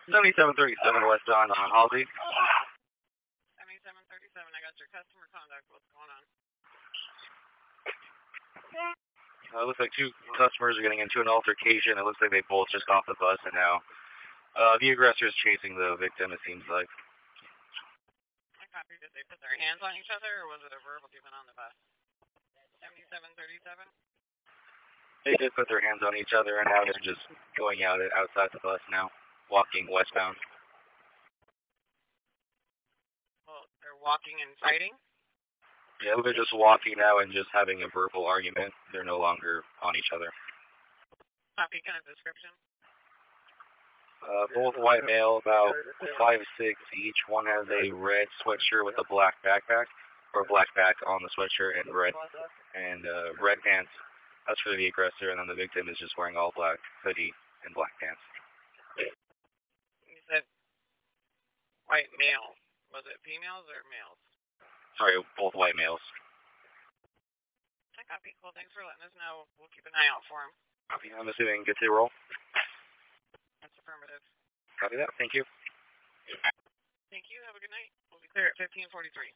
7737 westbound on Halsey. 7737, I got your customer contact. What's going on? It looks like two customers are getting into an altercation. It looks like they both just off the bus, and now the aggressor is chasing the victim, it seems like. I copy. Did they put their hands on each other, or was it a verbal given on the bus? 7737? They did put their hands on each other, and now they're just going out outside the bus now, walking westbound. Well, they're walking and fighting? Yeah, they're just walking now and just having a verbal argument. They're no longer on each other. Copy, kind of description? Both white male, about 5'6" each. One has a red sweatshirt with a black backpack, or black back on the sweatshirt, and red pants. That's for the aggressor, and then the victim is just wearing all black hoodie and black pants. You said white male. Was it females or males? Sorry, both white males. I copy. Cool, thanks for letting us know. We'll keep an eye out for him. Copy. I'm assuming good to roll. That's affirmative. Copy that. Thank you. Thank you. Have a good night. We'll be clear at 1543.